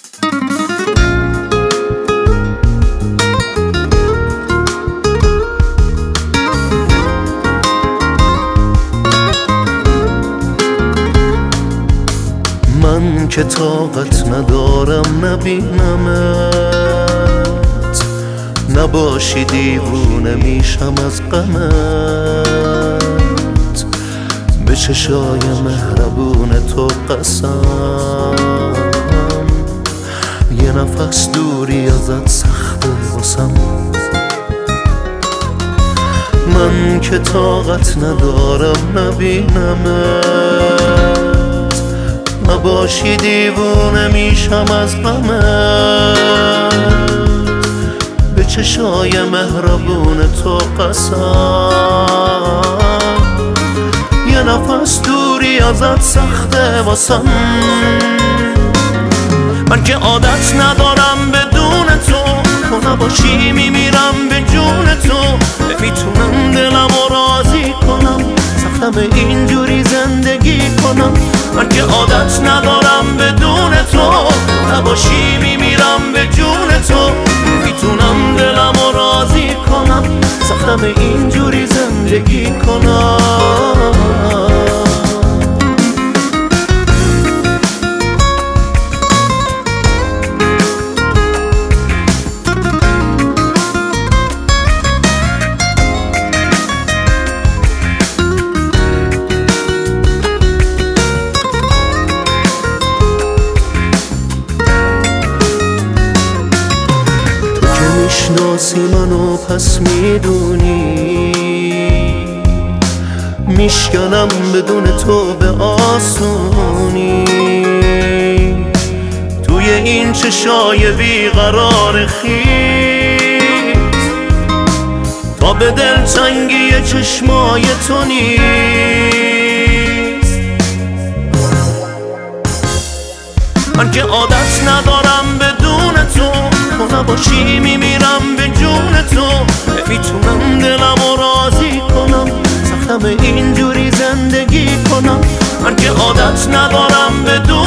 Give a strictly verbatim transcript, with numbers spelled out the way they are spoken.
من که طاقت ندارم نبینمت، نباشی دیوونه میشم از غمت. به چشای مهربون تو قسم، یه نفس دوری ازت سخته واسم. من که طاقت ندارم نبینمت، نباشی دیوونه میشم از غمت. به چشای مهربون تو قسم، یه نفس دوری ازت سخته واسم. من که عادت ندارم بدون تو، تو نباشی میمیرم به جون تو. نمیتونم دلم رو راضی کنم، سختم اینجوری زندگی کنم. من که عادت ندارم بدون تو، نباشی میمیرم به جون تو. نمیتونم دلم رو راضی کنم، سختم اینجوری زندگی کنم. میشناسی منو پس میدونی، میشکنم بدون تو به آسونی. توی این چشای بیقرار خیز، تا به دلتنگی چشمای تو نیست. من که عادت ندارم بدون تو، تو نباشی میمیرم به جون تو. نمیتونم دلم رو راضی کنم، سختم اینجوری زندگی کنم. من که عادت ندارم بدون